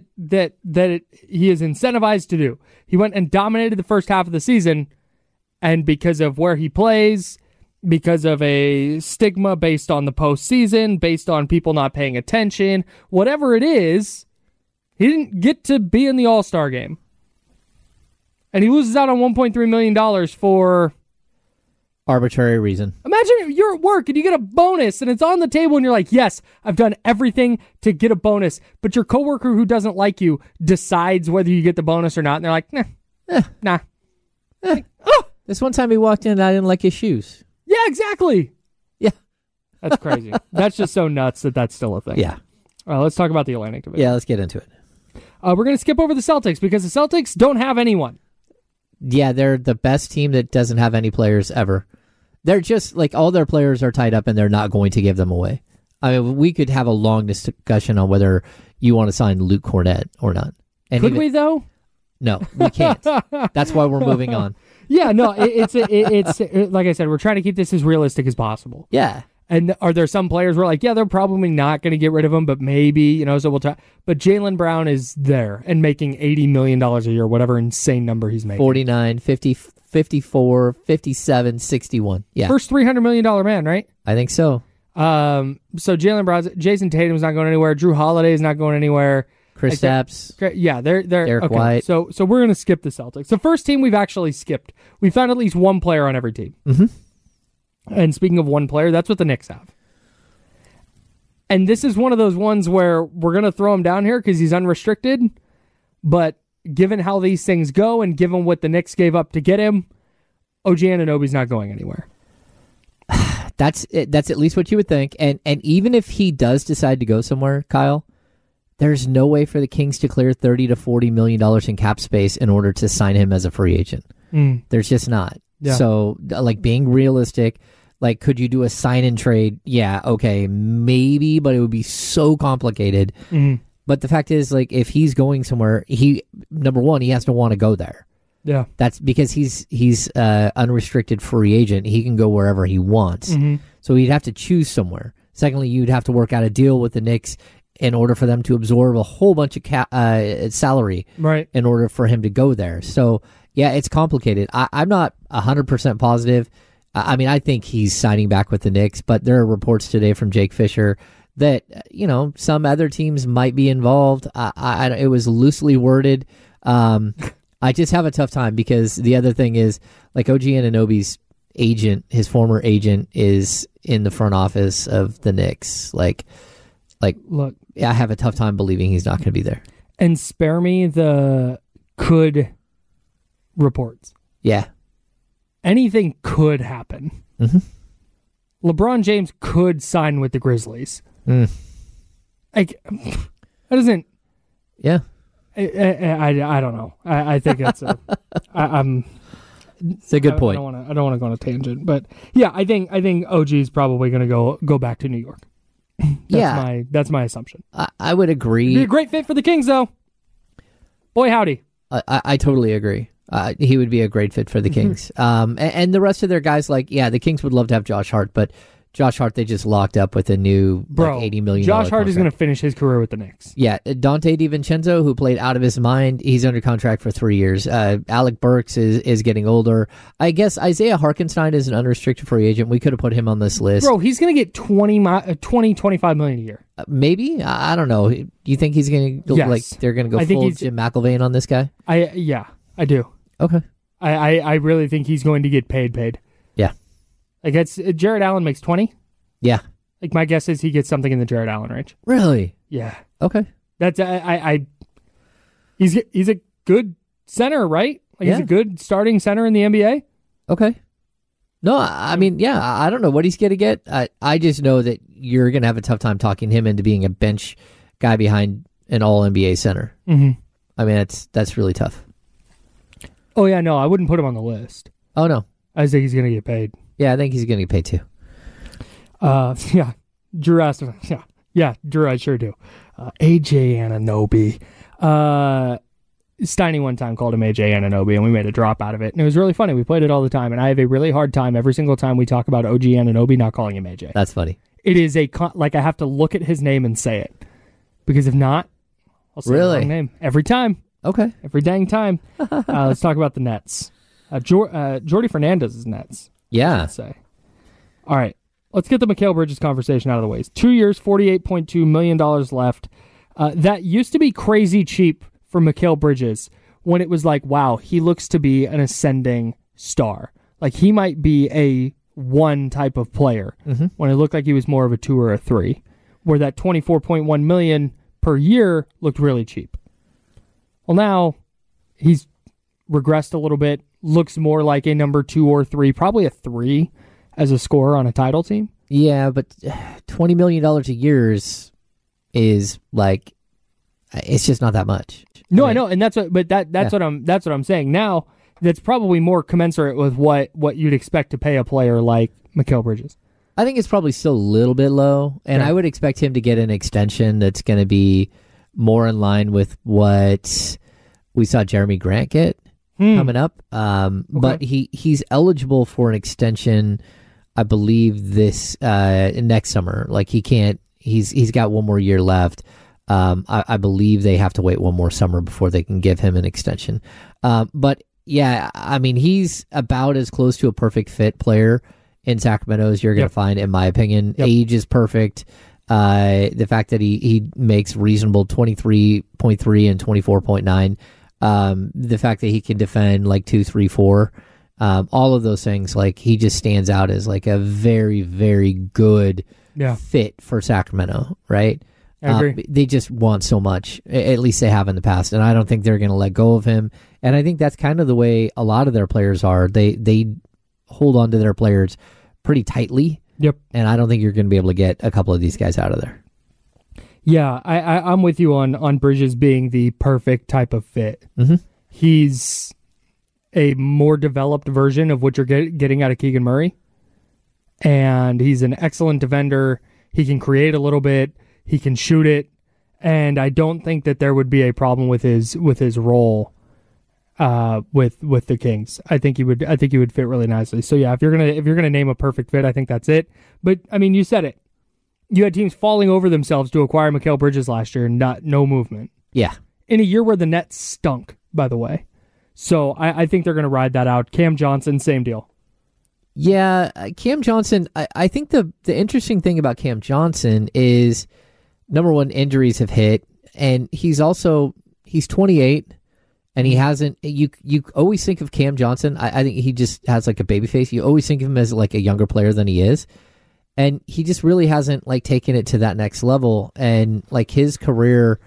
he is incentivized to do. He went and dominated the first half of the season, and because of where he plays, because of a stigma based on the postseason, based on people not paying attention, whatever it is, he didn't get to be in the All-Star game. And he loses out on $1.3 million for... arbitrary reason. Imagine you're at work and you get a bonus and it's on the table and you're like, yes, I've done everything to get a bonus. But your coworker who doesn't like you decides whether you get the bonus or not. And they're like, nah. Like, oh! This one time he walked in and I didn't like his shoes. Yeah, exactly. Yeah. That's crazy. That's just so nuts that that's still a thing. Yeah. All right, let's talk about the Atlantic Division. Yeah, let's get into it. We're going to skip over the Celtics because the Celtics don't have anyone. Yeah, they're the best team that doesn't have any players ever. They're just like all their players are tied up and they're not going to give them away. I mean, we could have a long discussion on whether you want to sign Luke Cornett or not. And Could we, though? No, we can't. That's why we're moving on. Yeah, no, it's like I said, we're trying to keep this as realistic as possible. Yeah. And are there some players where like, yeah, they're probably not going to get rid of him, but maybe, so we'll try. But Jaylen Brown is there and making $80 million a year, whatever insane number he's making. 49, 50, 54, 57, 61. Yeah. First $300 million man, right? I think so. So Jaylen Brown, Jason Tatum's not going anywhere. Drew Holiday's not going anywhere. Chris Stapps. Yeah, they're Derek okay. White. So we're going to skip the Celtics. The first team we've actually skipped. We found at least one player on every team. Mm-hmm. And speaking of one player, that's what the Knicks have. And this is one of those ones where we're going to throw him down here because he's unrestricted. But given how these things go and given what the Knicks gave up to get him, OG Anunoby's not going anywhere. That's at least what you would think. And even if he does decide to go somewhere, Kyle, there's no way for the Kings to clear $30 to $40 million in cap space in order to sign him as a free agent. There's just not. Yeah. So, like, being realistic, like, could you do a sign-and trade? Yeah, okay, maybe, but it would be so complicated. But the fact is, like, if he's going somewhere, number one, he has to want to go there. Yeah. That's because he's unrestricted free agent. He can go wherever he wants. So he'd have to choose somewhere. Secondly, you'd have to work out a deal with the Knicks in order for them to absorb a whole bunch of salary in order for him to go there. So, yeah, it's complicated. I'm not 100% positive. I mean, I think he's signing back with the Knicks, but there are reports today from Jake Fisher that, some other teams might be involved. It was loosely worded. I just have a tough time because the other thing is, like, OG Anunoby's agent, his former agent, is in the front office of the Knicks. Look, I have a tough time believing he's not going to be there. And spare me the could reports. Yeah. Anything could happen. LeBron James could sign with the Grizzlies. Like, that doesn't... Yeah. I don't know. I think that's it's a good point. I don't want to go on a tangent, but yeah, I think OG is probably going to go back to New York. That's my assumption. I would agree. It'd be a great fit for the Kings, though. Boy, howdy. I totally agree. He would be a great fit for the Kings. And the rest of their guys, the Kings would love to have Josh Hart, but Josh Hart, they just locked up with a new $80 million Josh Hart contract. is going to finish his career with the Knicks. Yeah, Dante DiVincenzo, who played out of his mind, he's under contract for 3 years. Alec Burks is getting older. I guess Isaiah Hartenstein is an unrestricted free agent. We could have put him on this list. Bro, he's going to get $25 million a year. Maybe? I don't know. Do you think he's going to go, Yes. they're going to go full Jim McElvain on this guy? I do. Okay. I really think he's going to get paid. Yeah. Like, Jared Allen makes 20. Yeah. Like, my guess is he gets something in the Jared Allen range. Really? Yeah. Okay. That's he's a good center, right? Like, he's a good starting center in the NBA. Okay. No, I mean, yeah, I don't know what he's going to get. I just know that you're going to have a tough time talking him into being a bench guy behind an all-NBA center. I mean, that's really tough. Oh, yeah, no, I wouldn't put him on the list. Oh, no. I think he's going to get paid. Yeah, I think he's going to get paid too. Yeah. Drew asked him, Yeah, Drew, I sure do. AJ Anunoby. Steiny one time called him AJ Anunoby, and we made a drop out of it. And it was really funny. We played it all the time, and I have a really hard time every single time we talk about OG Anunoby not calling him AJ. That's funny. It is I have to look at his name and say it. Because if not, I'll say the wrong name. Every time. Okay. Every dang time. Let's talk about the Nets. Jordy Fernandez is Nets. Yeah. Let's say. All right. Let's get the Mikal Bridges conversation out of the way. 2 years, $48.2 million left. That used to be crazy cheap for Mikal Bridges when it was like, wow, he looks to be an ascending star. Like he might be a 1 type of player when it looked like he was more of a 2 or a 3, where that $24.1 million per year looked really cheap. Well, now he's regressed a little bit, looks more like a number 2 or 3, probably a 3 as a scorer on a title team. Yeah, but $20 million a year is like, it's just not that much. No, I know, and that's what I'm saying. Now that's probably more commensurate with what you'd expect to pay a player like Mikal Bridges. I think it's probably still a little bit low, and I would expect him to get an extension that's going to be more in line with what we saw Jeremy Grant get coming up. But he's eligible for an extension, I believe, this next summer. Like he can't. He's got 1 more year left. I believe they have to wait 1 more summer before they can give him an extension. But yeah, I mean, he's about as close to a perfect fit player in Sacramento as you're going to find, in my opinion. Age is perfect. The fact that he makes reasonable 23.3 and 24.9. The fact that he can defend like 2, 3, 4. All of those things, like he just stands out as like a very, very good fit for Sacramento, right? I agree. They just want so much, at least they have in the past, and I don't think they're going to let go of him. And I think that's kind of the way a lot of their players are. They hold on to their players pretty tightly. Yep. And I don't think you're going to be able to get a couple of these guys out of there. Yeah, I'm with you on Bridges being the perfect type of fit. He's a more developed version of what you're getting out of Keegan Murray, and he's an excellent defender. He can create a little bit. He can shoot it, and I don't think that there would be a problem with his role with the Kings. I think he would fit really nicely. So yeah, if you're gonna name a perfect fit, I think that's it. But I mean, you said it. You had teams falling over themselves to acquire Mikal Bridges last year, and no movement. Yeah, in a year where the Nets stunk, by the way. So I think they're gonna ride that out. Cam Johnson, same deal. Yeah, Cam Johnson. I think the interesting thing about Cam Johnson is, number one, injuries have hit, and he's 28, and he hasn't. You always think of Cam Johnson. I think he just has like a baby face. You always think of him as like a younger player than he is, and he just really hasn't like taken it to that next level. And like his career,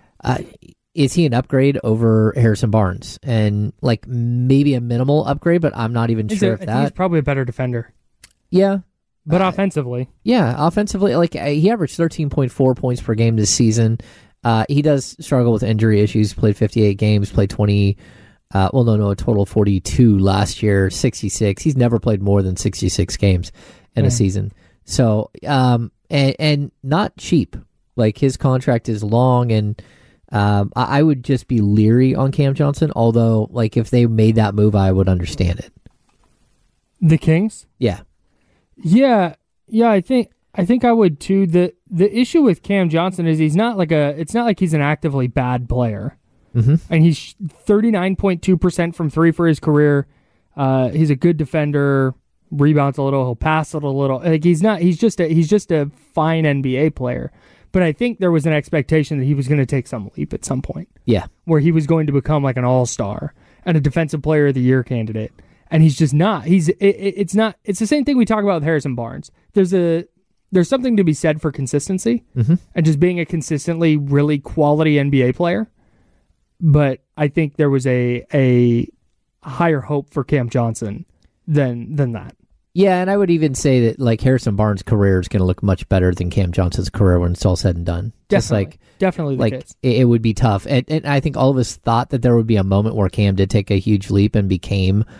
is he an upgrade over Harrison Barnes? And like maybe a minimal upgrade, but I'm not even sure if that. He's probably a better defender. Yeah. But offensively. Yeah, offensively, like he averaged 13.4 points per game this season. He does struggle with injury issues. Played 58 games, played 20, a total of 42 last year, 66. He's never played more than 66 games in a season. So, and not cheap. Like his contract is long, and I would just be leery on Cam Johnson, although like if they made that move, I would understand it. The Kings? Yeah. Yeah, I think I would too. The issue with Cam Johnson is it's not like he's an actively bad player. And he's 39.2% from 3 for his career. He's a good defender, rebounds a little, he'll pass it a little. Like he's just a fine NBA player. But I think there was an expectation that he was going to take some leap at some point. Yeah. Where he was going to become like an all-star and a defensive player of the year candidate. And he's just not. It's not. It's the same thing we talk about with Harrison Barnes. There's something to be said for consistency and just being a consistently really quality NBA player. But I think there was a higher hope for Cam Johnson than that. Yeah, and I would even say that like Harrison Barnes' career is going to look much better than Cam Johnson's career when it's all said and done. Definitely the case. It would be tough. And I think all of us thought that there would be a moment where Cam did take a huge leap and became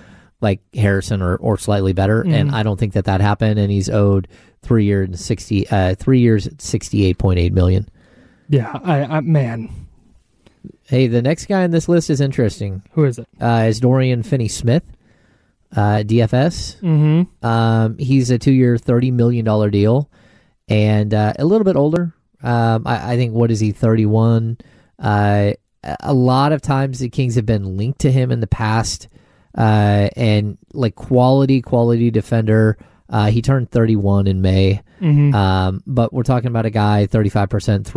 like Harrison or slightly better, and I don't think that happened. And he's owed 3 years at $68.8 million. Yeah, I man. Hey, the next guy on this list is interesting. Who is it? Is Dorian Finney-Smith, DFS. Mm-hmm. He's a 2-year, $30 million deal, and a little bit older. I think, what is he, 31? A lot of times the Kings have been linked to him in the past, and like quality defender. He turned 31 in May, but we're talking about a guy 35%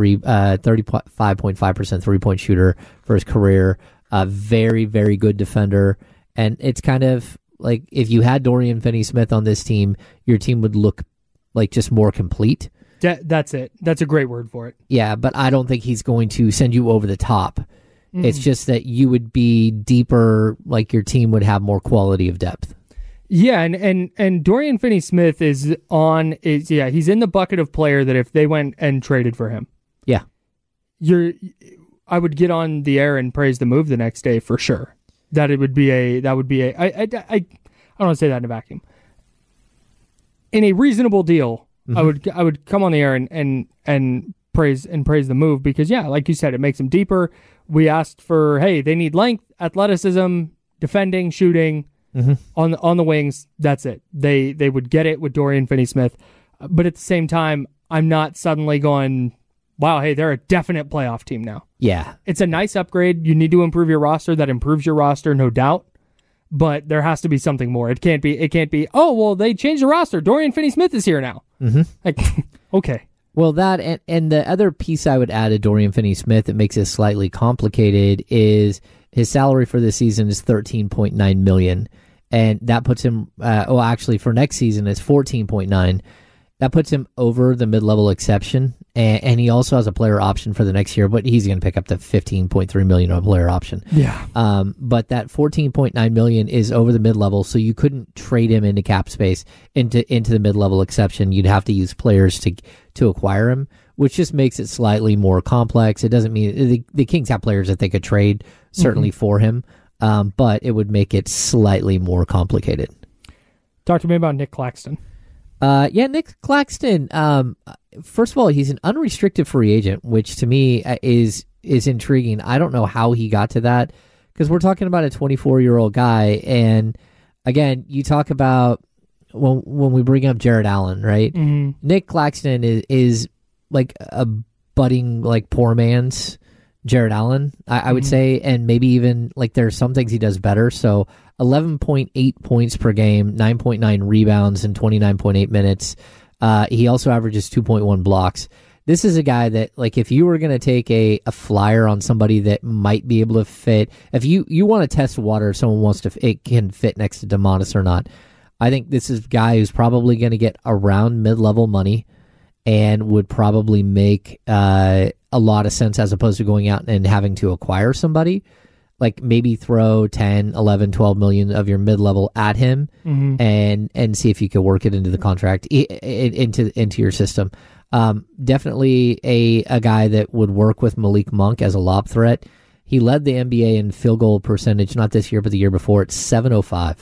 35.5% 3-point shooter for his career. Very, very good defender, and it's kind of like if you had Dorian Finney-Smith on this team, your team would look like just more complete. That's it. That's a great word for it. Yeah, but I don't think he's going to send you over the top. It's just that you would be deeper, like your team would have more quality of depth. Yeah, and Dorian Finney-Smith he's in the bucket of player that if they went and traded for him. Yeah. I would get on the air and praise the move the next day for sure. I don't want to say that in a vacuum. In a reasonable deal, I would come on the air and praise the move because like you said, it makes them deeper. We asked for, hey, they need length, athleticism, defending, shooting on the wings. That's it. They would get it with Dorian Finney-Smith, but at the same time, I'm not suddenly going, wow, hey, they're a definite playoff team now. Yeah, it's a nice upgrade. You need to improve your roster. That improves your roster, no doubt. But there has to be something more. It can't be. Oh well, they changed the roster. Dorian Finney-Smith is here now. Like, okay. Well, that and the other piece I would add to Dorian Finney-Smith that makes it slightly complicated is his salary for this season is $13.9 million, and that puts him. Actually, for next season it's $14.9. That puts him over the mid-level exception, and he also has a player option for the next year, but he's going to pick up the $15.3 million on player option. Yeah. But that $14.9 million is over the mid-level, so you couldn't trade him into cap space into the mid-level exception. You'd have to use players to acquire him, which just makes it slightly more complex. It doesn't mean the Kings have players that they could trade certainly for him, but it would make it slightly more complicated. Talk to me about Nick Claxton. Nick Claxton. First of all, he's an unrestricted free agent, which to me is intriguing. I don't know how he got to that because we're talking about a 24-year-old guy, and again, you talk about when we bring up Jared Allen, right? Nick Claxton is like a budding like poor man's Jared Allen, I would say, and maybe even like there's some things he does better. So 11.8 points per game, 9.9 rebounds in 29.8 minutes. He also averages 2.1 blocks. This is a guy that, like, if you were going to take a flyer on somebody that might be able to fit, if you want to test water if someone wants to, it can fit next to Domantas or not. I think this is a guy who's probably going to get around mid-level money and would probably make a lot of sense as opposed to going out and having to acquire somebody. Like maybe throw 10, 11, 12 million of your mid-level at him and see if you could work it into the contract, into your system. Definitely a guy that would work with Malik Monk as a lob threat. He led the NBA in field goal percentage, not this year, but the year before. It's 705.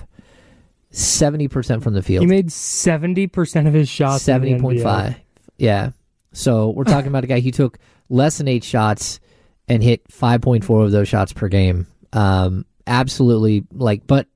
70% from the field. He made 70% of his shots. 70.5. Yeah. So we're talking about a guy who took less than 8 shots and hit 5.4 of those shots per game. Absolutely no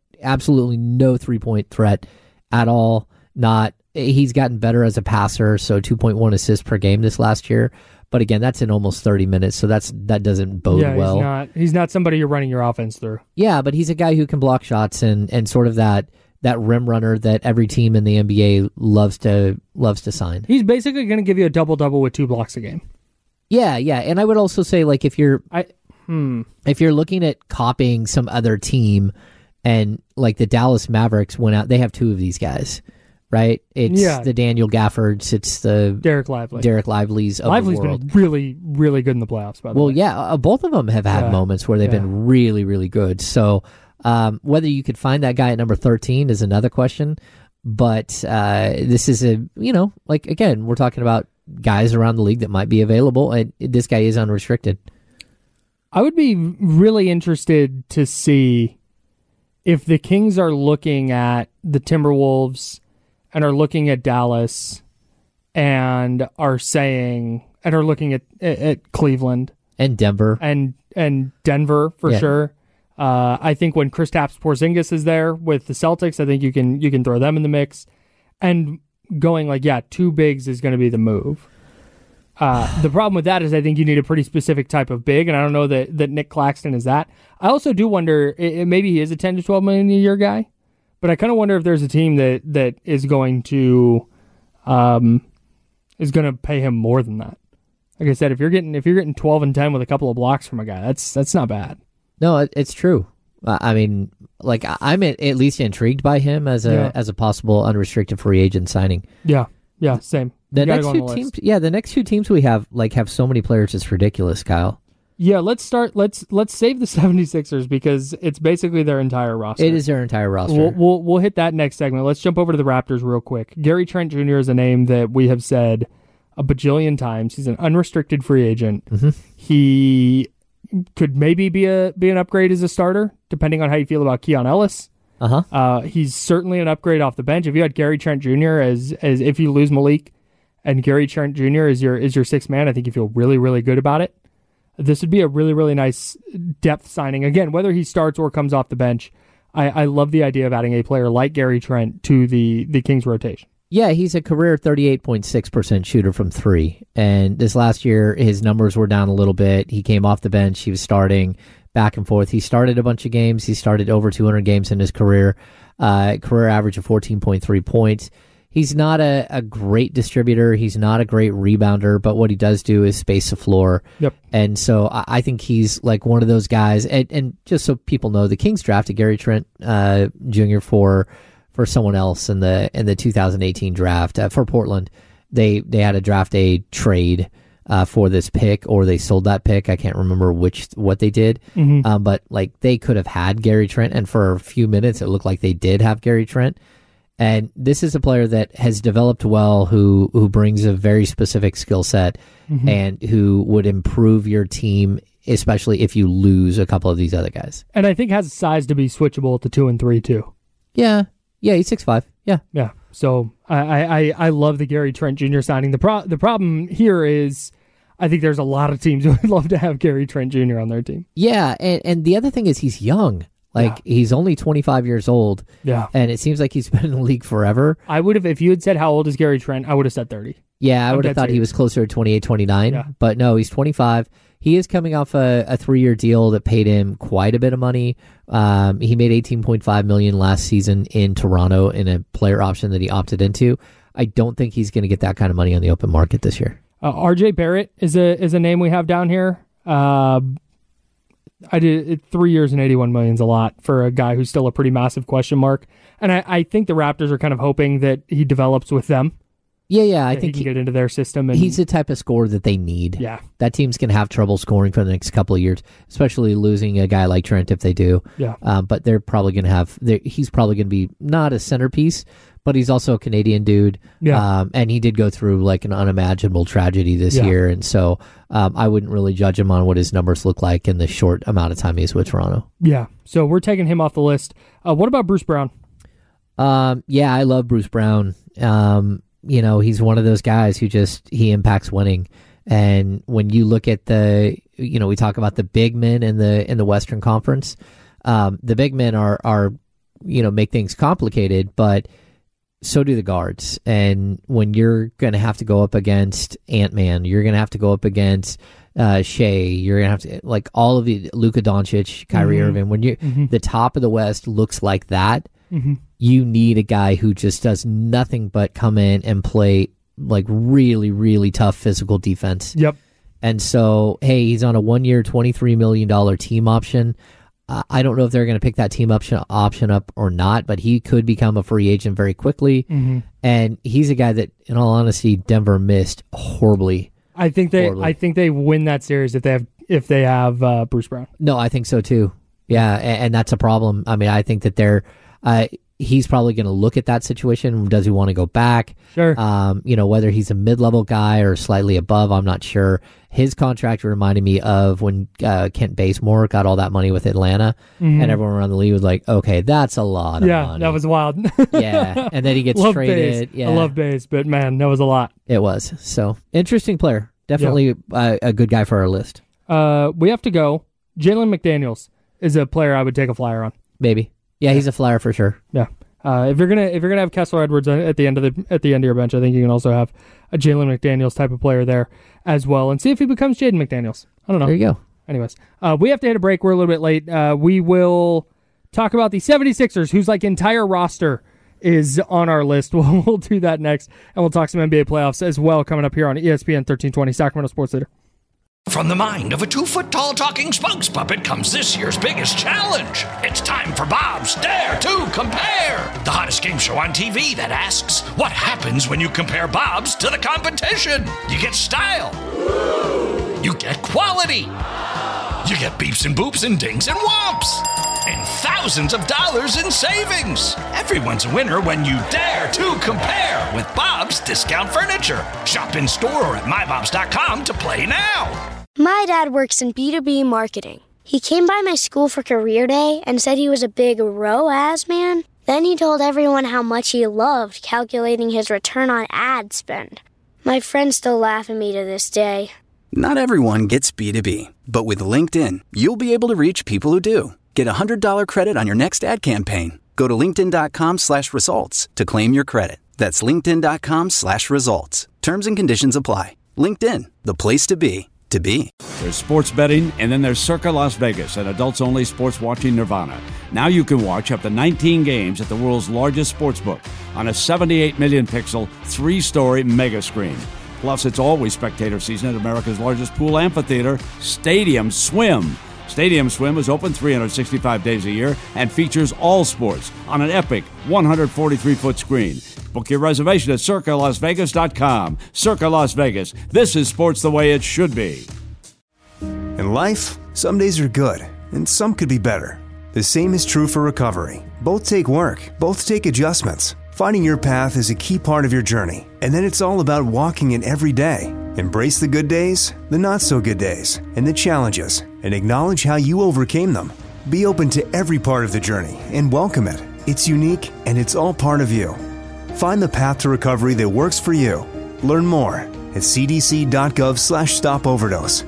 3-point threat at all. He's gotten better as a passer, so 2.1 assists per game this last year. But again, that's in almost 30 minutes, so that doesn't bode well. He's not somebody you're running your offense through. Yeah, but he's a guy who can block shots and sort of that rim runner that every team in the NBA loves to sign. He's basically going to give you a double-double with 2 blocks a game. Yeah, and I would also say, like, if you're looking at copying some other team, and like the Dallas Mavericks went out, they have 2 of these guys, right? It's the Daniel Gaffords, it's the Derek Lively's of the world. Been really, really good in the playoffs, by the way. Well, yeah, both of them have had moments where they've been really, really good. So whether you could find that guy at number 13 is another question. But this is again, we're talking about guys around the league that might be available, and this guy is unrestricted. I would be really interested to see if the Kings are looking at the Timberwolves and are looking at Dallas and are saying, and are looking at Cleveland and Denver and Denver for sure. I think when Kristaps Porzingis is there with the Celtics, I think you can throw them in the mix, and going like, two bigs is going to be the move. The problem with that is I think you need a pretty specific type of big, and I don't know that Nick Claxton is that. I also do wonder, maybe he is a 10 to 12 million a year guy, but I kind of wonder if there's a team that is going to pay him more than that. Like I said, if you're getting 12 and 10 with a couple of blocks from a guy, that's not bad. No, it's true. I mean, like I'm at least intrigued by him as a possible unrestricted free agent signing. Yeah, same. The next two teams we have so many players, it's ridiculous, Kyle. Yeah, let's save the 76ers because it's basically their entire roster. It is their entire roster. We'll hit that next segment. Let's jump over to the Raptors real quick. Gary Trent Jr. is a name that we have said a bajillion times. He's an unrestricted free agent. Mm-hmm. He could maybe be an upgrade as a starter, depending on how you feel about Keon Ellis. He's certainly an upgrade off the bench. If you had Gary Trent Jr. as if you lose Malik and Gary Trent Jr. is your sixth man, I think you feel really, really good about it. This would be a really, really nice depth signing. Again, whether he starts or comes off the bench, I love the idea of adding a player like Gary Trent to the Kings rotation. Yeah, he's a career 38.6% shooter from three. And this last year, his numbers were down a little bit. He came off the bench. He was starting back and forth. He started a bunch of games. He started over 200 games in his career. Career average of 14.3 points. He's not a great distributor. He's not a great rebounder, but what he does do is space the floor. Yep. And so I think he's like one of those guys. And just so people know, the Kings drafted Gary Trent Jr. for someone else in the 2018 draft for Portland. They had a draft day trade for this pick, or they sold that pick. I can't remember what they did. Mm-hmm. But like they could have had Gary Trent, and for a few minutes it looked like they did have Gary Trent. And this is a player that has developed well, who brings a very specific skill set, mm-hmm. and who would improve your team, especially if you lose a couple of these other guys. And I think has size to be switchable at the 2 and 3 too. Yeah, he's 6'5". Yeah. So I love the Gary Trent Jr. signing. The problem here is I think there's a lot of teams who would love to have Gary Trent Jr. on their team. Yeah, and the other thing is he's young. He's only 25 years old. Yeah. And it seems like he's been in the league forever. I would have, if you had said how old is Gary Trent, I would have said 30. Yeah, I would have thought he was closer to 28, 29. Yeah. But no, he's 25. He is coming off a 3-year deal that paid him quite a bit of money. He made $18.5 million last season in Toronto in a player option that he opted into. I don't think he's going to get that kind of money on the open market this year. RJ Barrett is a name we have down here. I did 3 years and $81 million is a lot for a guy who's still a pretty massive question mark. And I think the Raptors are kind of hoping that he develops with them. Yeah, I think he can get into their system. And he's the type of scorer that they need. Yeah. That team's going to have trouble scoring for the next couple of years, especially losing a guy like Trent if they do. Yeah. But they're probably going to have, he's probably going to be not a centerpiece, but he's also a Canadian dude. Yeah. And he did go through like an unimaginable tragedy this year. And so I wouldn't really judge him on what his numbers look like in the short amount of time he's with Toronto. Yeah. So we're taking him off the list. What about Bruce Brown? Yeah, I love Bruce Brown. He's one of those guys who he impacts winning. And when you look at we talk about the big men in the Western Conference, the big men are make things complicated, but so do the guards. And when you're going to have to go up against Ant-Man, you're going to have to go up against Shea, you're going to have to, like all of the Luka Doncic, Kyrie mm-hmm. Irving, when the top of the West looks like that, mm-hmm. you need a guy who just does nothing but come in and play like really, really tough physical defense. Yep. And so, hey, he's on a 1-year, $23 million team option. I don't know if they're going to pick that team option up or not, but he could become a free agent very quickly. Mm-hmm. And he's a guy that, in all honesty, Denver missed horribly. I think they win that series if they have Bruce Brown. No, I think so too. Yeah, and that's a problem. I mean, I think that He's probably going to look at that situation. Does he want to go back? Sure. Whether he's a mid-level guy or slightly above, I'm not sure. His contract reminded me of when Kent Bazemore got all that money with Atlanta, and everyone around the league was like, okay, that's a lot of money. Yeah, that was wild. Yeah, and then he gets traded. Baze. Yeah. I love Baze, but man, that was a lot. It was. So, interesting player. Definitely a good guy for our list. We have to go. Jalen McDaniels is a player I would take a flyer on. Maybe. Yeah, he's a flyer for sure. Yeah. If you're gonna have Kessler Edwards at the end of your bench, I think you can also have a Jalen McDaniels type of player there as well, and see if he becomes Jaden McDaniels. I don't know. There you go. Anyways, we have to hit a break. We're a little bit late. We will talk about the 76ers, whose entire roster is on our list. We'll do that next, and we'll talk some NBA playoffs as well coming up here on ESPN 1320 Sacramento Sports Leader. From the mind of a 2-foot-tall talking spokes puppet comes this year's biggest challenge. It's time for Bob's Dare to Compare, the hottest game show on TV that asks, what happens when you compare Bob's to the competition? You get style. You get quality. You get beeps and boops and dings and whomps. And thousands of dollars in savings. Everyone's a winner when you dare to compare with Bob's Discount Furniture. Shop in store or at mybobs.com to play now. My dad works in B2B marketing. He came by my school for career day and said he was a big ROAS man. Then he told everyone how much he loved calculating his return on ad spend. My friends still laugh at me to this day. Not everyone gets B2B, but with LinkedIn, you'll be able to reach people who do. Get a $100 credit on your next ad campaign. Go to linkedin.com/results to claim your credit. That's linkedin.com/results. Terms and conditions apply. LinkedIn, the place to be, to be. There's sports betting, and then there's Circa Las Vegas, an adults-only sports watching nirvana. Now you can watch up to 19 games at the world's largest sportsbook on a 78 million pixel, 3-story mega screen. Plus, it's always spectator season at America's largest pool amphitheater, Stadium Swim. Stadium Swim is open 365 days a year and features all sports on an epic 143-foot screen. Book your reservation at CircaLasVegas.com. Circa Las Vegas. This is sports the way it should be. In life, some days are good, and some could be better. The same is true for recovery. Both take work, both take adjustments. Finding your path is a key part of your journey, and then it's all about walking it every day. Embrace the good days, the not-so-good days, and the challenges, and acknowledge how you overcame them. Be open to every part of the journey and welcome it. It's unique, and it's all part of you. Find the path to recovery that works for you. Learn more at cdc.gov/stopoverdose.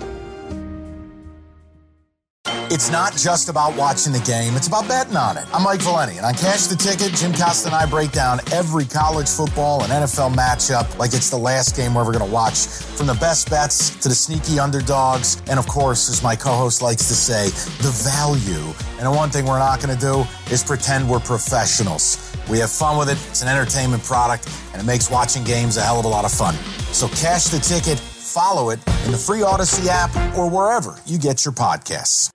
It's not just about watching the game, it's about betting on it. I'm Mike Valeni, and on Cash the Ticket, Jim Costa and I break down every college football and NFL matchup like it's the last game we're ever going to watch. From the best bets to the sneaky underdogs, and of course, as my co-host likes to say, the value. And the one thing we're not going to do is pretend we're professionals. We have fun with it, it's an entertainment product, and it makes watching games a hell of a lot of fun. So Cash the Ticket, follow it in the free Odyssey app or wherever you get your podcasts.